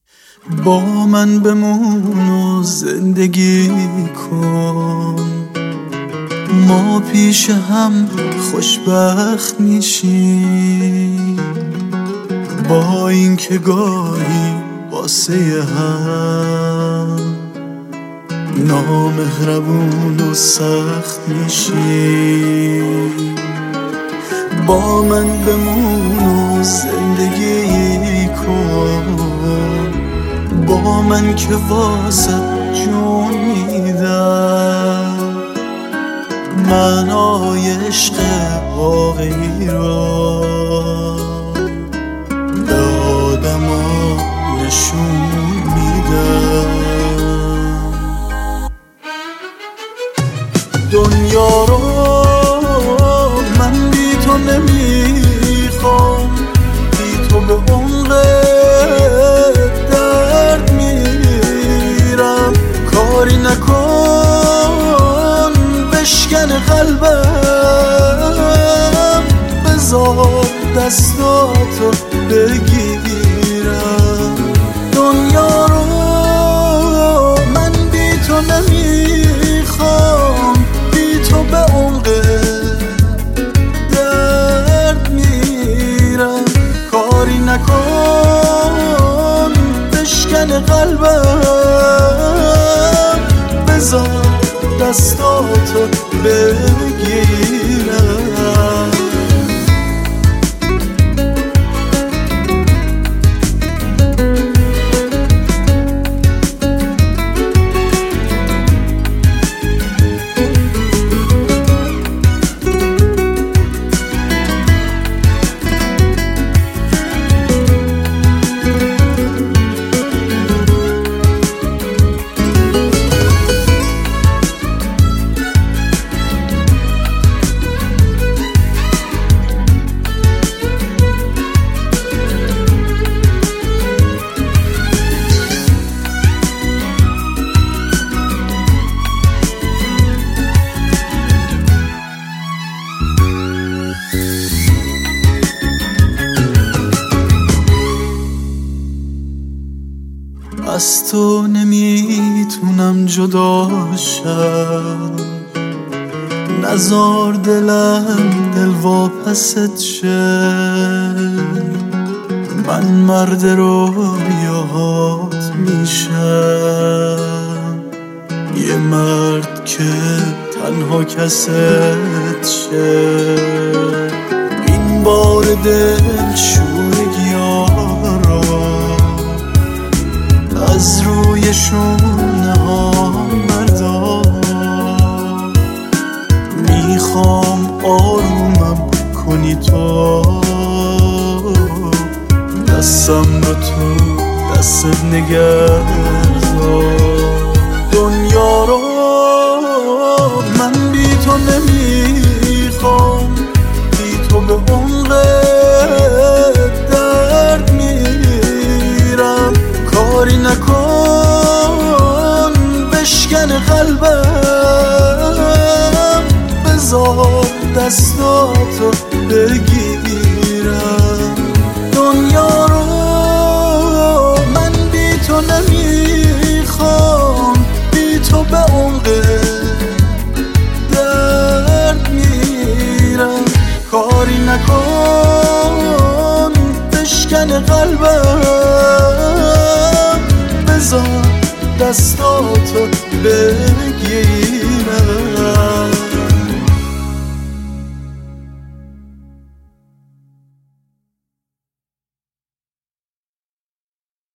با من بمون و زندگی کن، ما پیش هم خوشبخت میشیم، با این که گاهی واسه هم نامهربون و سخت میشیم. با من بمون و زندگی کن، با من که واسه جون میدم، معنای عشق واقعی را به آدما نشون میدم. دنیا رو من بی تو نمیخوام، بی تو به عمق درد میرم. کاری نکن بشکن قلبم، بذار دستاتو بگیرم. دنیا رو من بی تو نمیخوام، بی تو به عمق درد میرم. کاری نکن بشکن قلبم، بذار دستاتو بگیرم. از تو نمیتونم جدا شم، نزار دلم دل واپست شه. من مرد رویاهات میشم، یه مرد که تنها کست شه. این بار دل شورگی ها از روی شونه ها بردار. میخوام آرومم کنی تو، دستم رو تو دستت نگهدار. دنیا رو من بی تو نمیخوام، بی تو به عمق درد میرم. کاری نکن بشکن قلبم، بذار دستاتو بگیرم. دنیا رو من بی تو نمیخوام، بی تو به عمق درد میرم. کاری نکن بشکن قلبم، بذار دستاتو بگیرم.